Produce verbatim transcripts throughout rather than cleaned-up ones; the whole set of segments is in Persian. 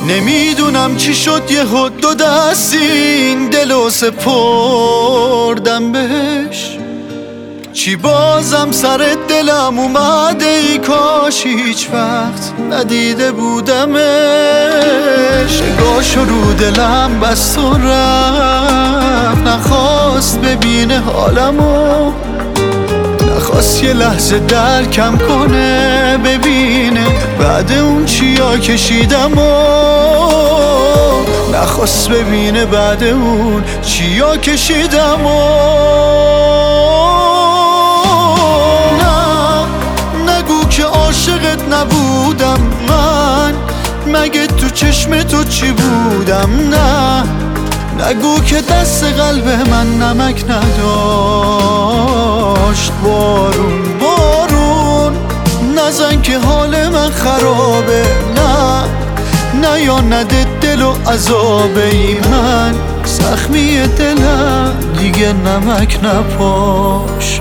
نمیدونم چی شد یه حد و دستین دلو سپردم بهش. چی بازم سر دلم اومده ای کاش هیچ وقت ندیده بودمش. نگاهشو رو دلم بست و رفت، نخواست ببینه حالمو، نخواست یه لحظه درکم کنه ببینه بعد اون چیا کشیدم و نخواست ببینه بعد اون چیا کشیدم و نه نگو که عاشقت نبودم من، مگه تو چشم تو چی بودم؟ نه نگو که دست قلب من نمک نداشت. بارون بارون نزن که حال من خرابه، نه نه یا نده دل و عذابه ای من زخمی دلم دیگه نمک نپاش.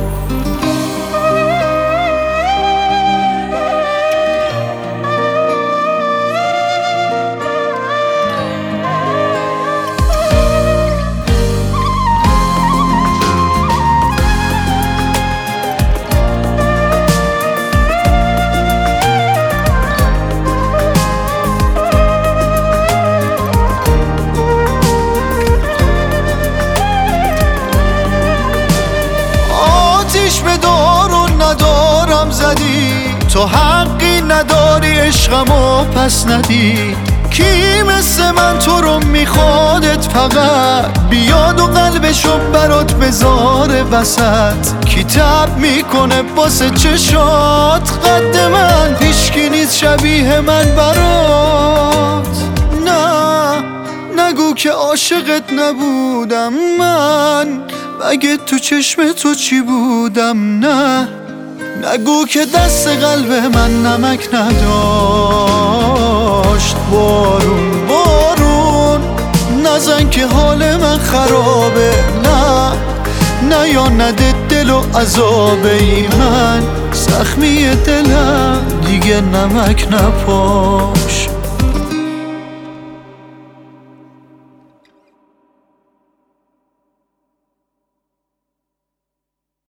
به دار و ندارم زدی، تو حقی نداری عشقمو پس ندی. کی مثل من تو رو میخوادت فقط بیاد و قلبشو برات بذاره وسط. کی تب میکنه واسه چشات قد من، هیچکی نیست شبیه من برات. نه نگو که عاشقت نبودم من، مگه تو چشم تو چی بودم؟ نه نگو که دست قلب من نمک نداشت. بارون بارون نزن که حال من خرابه، نه نه یا نده دل و عذابه ای من زخمی دلم دیگه نمک نپاش.